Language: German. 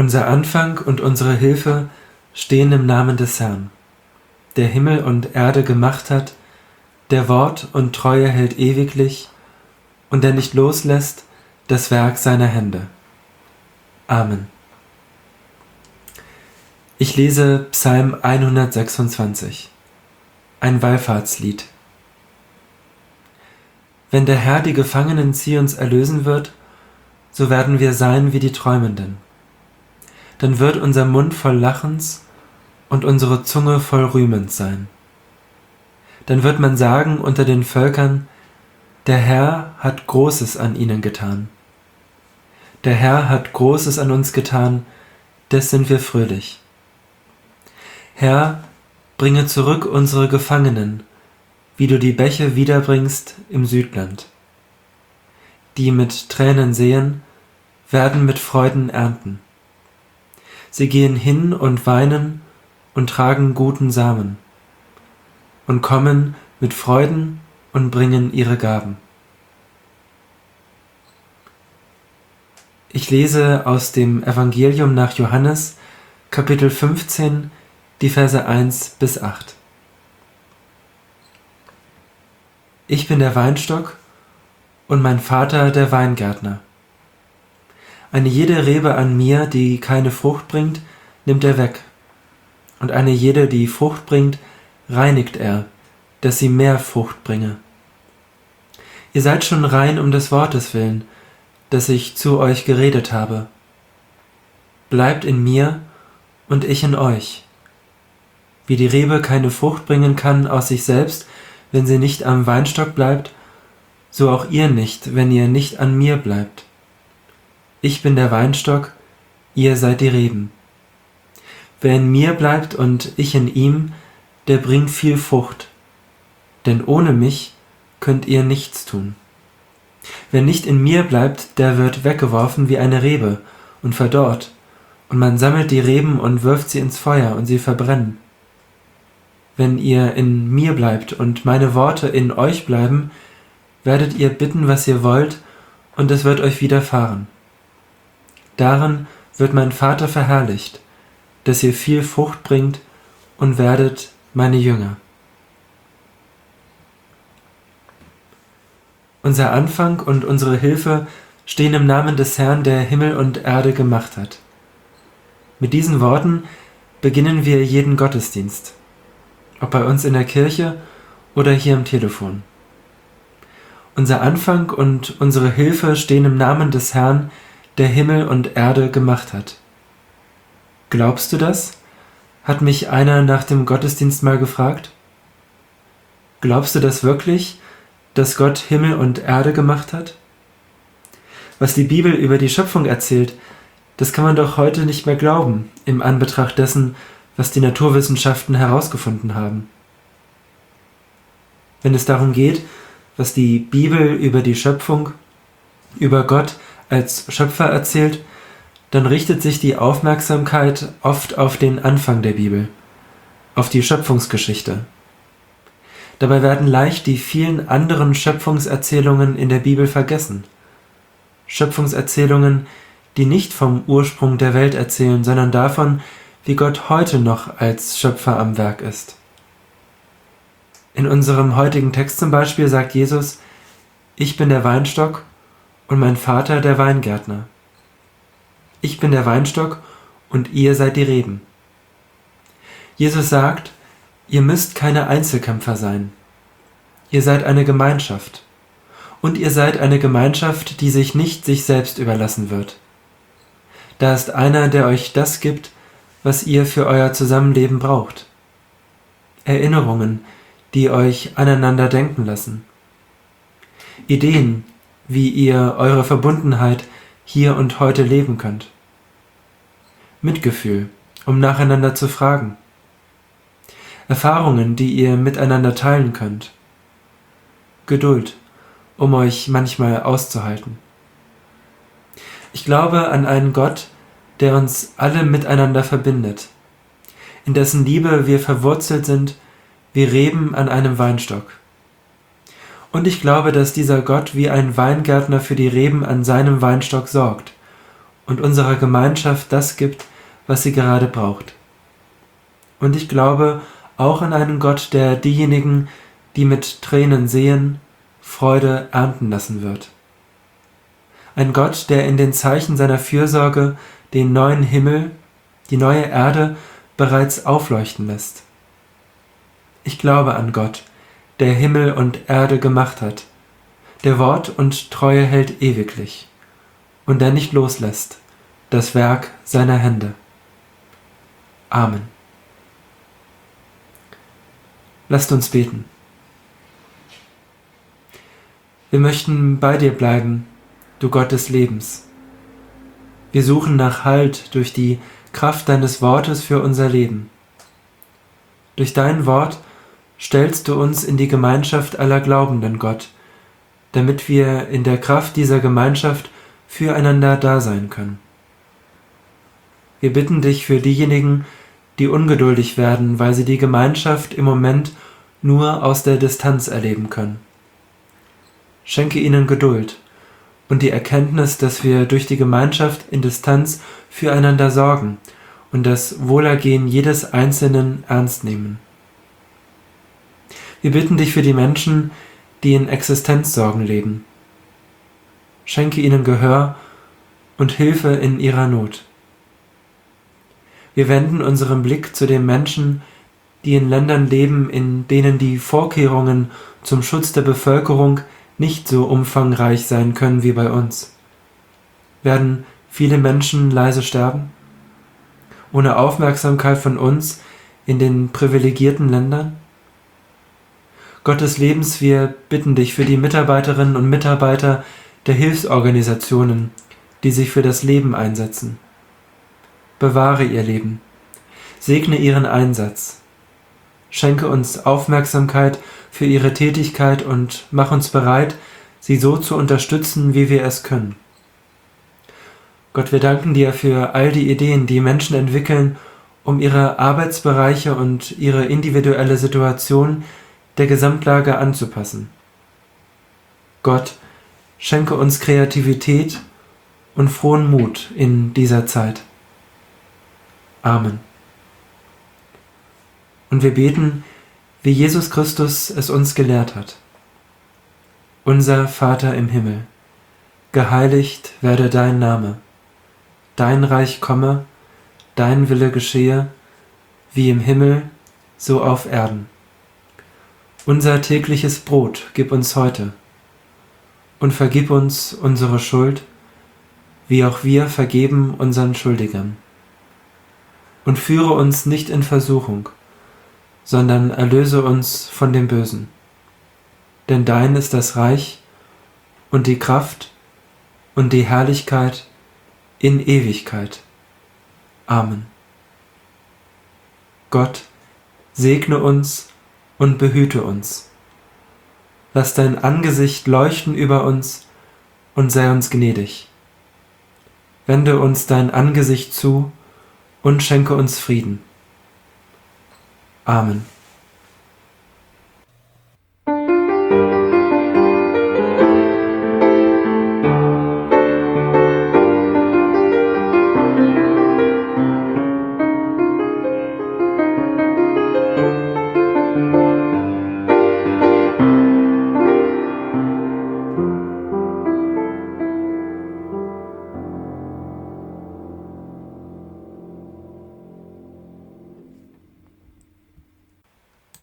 Unser Anfang und unsere Hilfe stehen im Namen des Herrn, der Himmel und Erde gemacht hat, der Wort und Treue hält ewiglich und der nicht loslässt das Werk seiner Hände. Amen. Ich lese Psalm 126, ein Wallfahrtslied. Wenn der Herr die Gefangenen Zions erlösen wird, so werden wir sein wie die Träumenden. Dann wird unser Mund voll Lachens und unsere Zunge voll Rühmens sein. Dann wird man sagen unter den Völkern, der Herr hat Großes an ihnen getan. Der Herr hat Großes an uns getan, des sind wir fröhlich. Herr, bringe zurück unsere Gefangenen, wie du die Bäche wiederbringst im Südland. Die mit Tränen sehen, werden mit Freuden ernten. Sie gehen hin und weinen und tragen guten Samen und kommen mit Freuden und bringen ihre Gaben. Ich lese aus dem Evangelium nach Johannes, Kapitel 15, die Verse 1 bis 8. Ich bin der Weinstock und mein Vater der Weingärtner. Eine jede Rebe an mir, die keine Frucht bringt, nimmt er weg, und eine jede, die Frucht bringt, reinigt er, dass sie mehr Frucht bringe. Ihr seid schon rein um des Wortes willen, das ich zu euch geredet habe. Bleibt in mir und ich in euch. Wie die Rebe keine Frucht bringen kann aus sich selbst, wenn sie nicht am Weinstock bleibt, so auch ihr nicht, wenn ihr nicht an mir bleibt. Ich bin der Weinstock, ihr seid die Reben. Wer in mir bleibt und ich in ihm, der bringt viel Frucht, denn ohne mich könnt ihr nichts tun. Wer nicht in mir bleibt, der wird weggeworfen wie eine Rebe und verdorrt, und man sammelt die Reben und wirft sie ins Feuer, und sie verbrennen. Wenn ihr in mir bleibt und meine Worte in euch bleiben, werdet ihr bitten, was ihr wollt, und es wird euch widerfahren. Darin wird mein Vater verherrlicht, dass ihr viel Frucht bringt und werdet meine Jünger. Unser Anfang und unsere Hilfe stehen im Namen des Herrn, der Himmel und Erde gemacht hat. Mit diesen Worten beginnen wir jeden Gottesdienst, ob bei uns in der Kirche oder hier am Telefon. Unser Anfang und unsere Hilfe stehen im Namen des Herrn, der Himmel und Erde gemacht hat. Glaubst du das? Hat mich einer nach dem Gottesdienst mal gefragt. Glaubst du das wirklich, dass Gott Himmel und Erde gemacht hat? Was die Bibel über die Schöpfung erzählt, das kann man doch heute nicht mehr glauben, im Anbetracht dessen, was die Naturwissenschaften herausgefunden haben. Wenn es darum geht, was die Bibel über die Schöpfung, über Gott als Schöpfer erzählt, dann richtet sich die Aufmerksamkeit oft auf den Anfang der Bibel, auf die Schöpfungsgeschichte. Dabei werden leicht die vielen anderen Schöpfungserzählungen in der Bibel vergessen. Schöpfungserzählungen, die nicht vom Ursprung der Welt erzählen, sondern davon, wie Gott heute noch als Schöpfer am Werk ist. In unserem heutigen Text zum Beispiel sagt Jesus, ich bin der Weinstock und mein Vater der Weingärtner. Ich bin der Weinstock und ihr seid die Reben. Jesus sagt, ihr müsst keine Einzelkämpfer sein. Ihr seid eine Gemeinschaft. Und ihr seid eine Gemeinschaft, die sich nicht sich selbst überlassen wird. Da ist einer, der euch das gibt, was ihr für euer Zusammenleben braucht. Erinnerungen, die euch aneinander denken lassen. Ideen, wie ihr eure Verbundenheit hier und heute leben könnt. Mitgefühl, um nacheinander zu fragen. Erfahrungen, die ihr miteinander teilen könnt. Geduld, um euch manchmal auszuhalten. Ich glaube an einen Gott, der uns alle miteinander verbindet, in dessen Liebe wir verwurzelt sind wie Reben an einem Weinstock. Und ich glaube, dass dieser Gott wie ein Weingärtner für die Reben an seinem Weinstock sorgt und unserer Gemeinschaft das gibt, was sie gerade braucht. Und ich glaube auch an einen Gott, der diejenigen, die mit Tränen sehen, Freude ernten lassen wird. Ein Gott, der in den Zeichen seiner Fürsorge den neuen Himmel, die neue Erde bereits aufleuchten lässt. Ich glaube an Gott, der Himmel und Erde gemacht hat, der Wort und Treue hält ewiglich und der nicht loslässt, das Werk seiner Hände. Amen. Lasst uns beten. Wir möchten bei dir bleiben, du Gott des Lebens. Wir suchen nach Halt durch die Kraft deines Wortes für unser Leben. Durch dein Wort stellst du uns in die Gemeinschaft aller Glaubenden, Gott, damit wir in der Kraft dieser Gemeinschaft füreinander da sein können. Wir bitten dich für diejenigen, die ungeduldig werden, weil sie die Gemeinschaft im Moment nur aus der Distanz erleben können. Schenke ihnen Geduld und die Erkenntnis, dass wir durch die Gemeinschaft in Distanz füreinander sorgen und das Wohlergehen jedes Einzelnen ernst nehmen. Wir bitten dich für die Menschen, die in Existenzsorgen leben. Schenke ihnen Gehör und Hilfe in ihrer Not. Wir wenden unseren Blick zu den Menschen, die in Ländern leben, in denen die Vorkehrungen zum Schutz der Bevölkerung nicht so umfangreich sein können wie bei uns. Werden viele Menschen leise sterben? Ohne Aufmerksamkeit von uns in den privilegierten Ländern? Gott des Lebens, wir bitten dich für die Mitarbeiterinnen und Mitarbeiter der Hilfsorganisationen, die sich für das Leben einsetzen. Bewahre ihr Leben, segne ihren Einsatz, schenke uns Aufmerksamkeit für ihre Tätigkeit und mach uns bereit, sie so zu unterstützen, wie wir es können. Gott, wir danken dir für all die Ideen, die Menschen entwickeln, um ihre Arbeitsbereiche und ihre individuelle Situation der Gesamtlage anzupassen. Gott, schenke uns Kreativität und frohen Mut in dieser Zeit. Amen. Und wir beten, wie Jesus Christus es uns gelehrt hat. Unser Vater im Himmel, geheiligt werde dein Name, dein Reich komme, dein Wille geschehe, wie im Himmel, so auf Erden. Unser tägliches Brot gib uns heute und vergib uns unsere Schuld, wie auch wir vergeben unseren Schuldigern. Und führe uns nicht in Versuchung, sondern erlöse uns von dem Bösen. Denn dein ist das Reich und die Kraft und die Herrlichkeit in Ewigkeit. Amen. Gott, segne uns und behüte uns. Lass dein Angesicht leuchten über uns und sei uns gnädig. Wende uns dein Angesicht zu und schenke uns Frieden. Amen.